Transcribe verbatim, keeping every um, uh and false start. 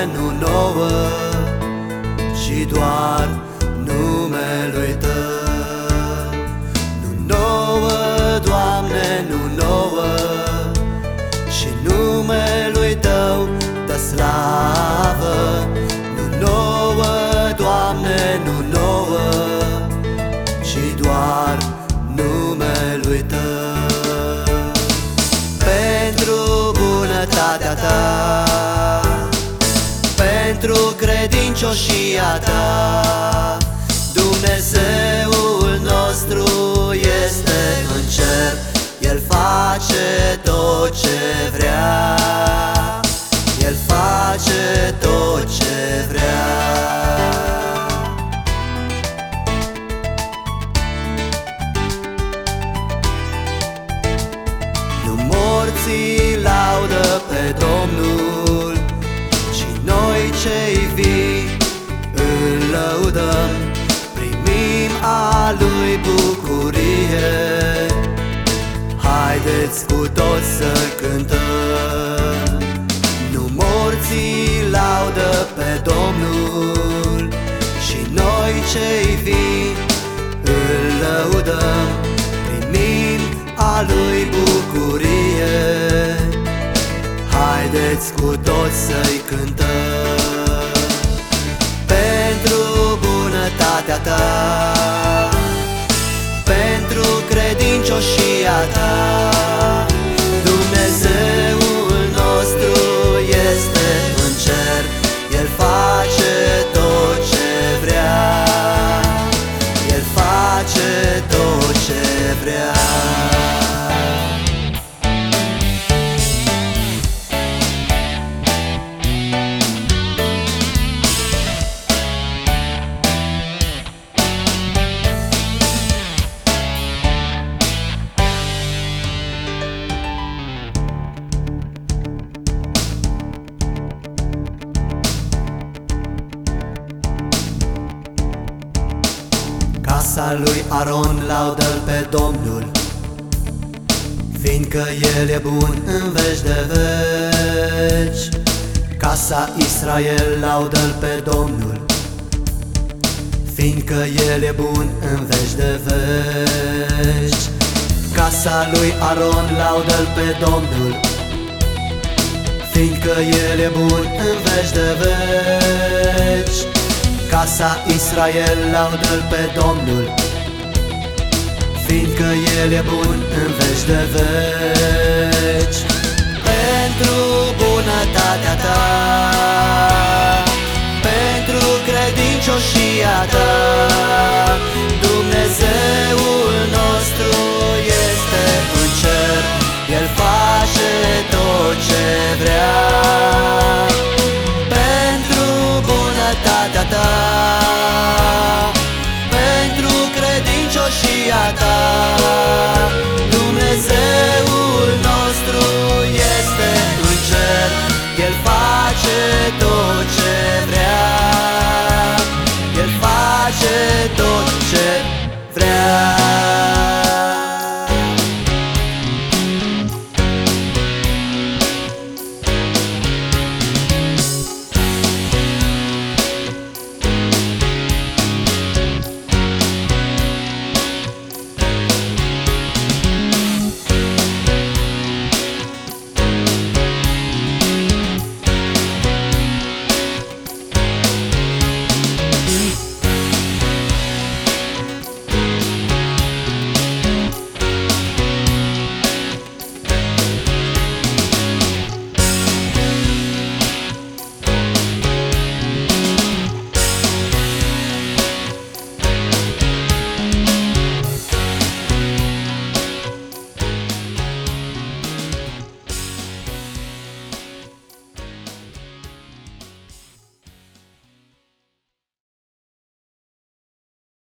nu nouă, ci doar numelui Tău. Nu nouă, Doamne, nu nouă, și numelui Tău dă slavă. Nu nouă, Doamne, nu nouă, ci doar numelui Tău. Pentru bunătatea Ta, pentru credincioșia Ta, Dumnezeul nostru este în cer. El face tot ce vrea, El face tot ce vrea. Nu morții laudă pe Domnul, ci noi cei vii îl lăudăm. Primim a Lui bucurie, haideți cu toți să cântăm. Nu morții laudă pe Domnul, și noi cei vii îl lăudăm. Primim a Lui bucurie, haideți cu toți să-i cântăm. Pentru bunătatea Ta, pentru credincioșia Ta, Dumnezeul nostru este în cer. El face tot ce vrea, El face tot ce vrea. Casa lui Aron laudă-L pe Domnul, fiindcă El e bun în veci de veci. Casa Israel laudă-L pe Domnul, fiindcă El e bun în veci de veci. Casa lui Aron laudă-L pe Domnul, fiindcă El e bun în veci de veci. Casa Israel laudă-L pe Domnul, fiindcă El e bun în veci de veci.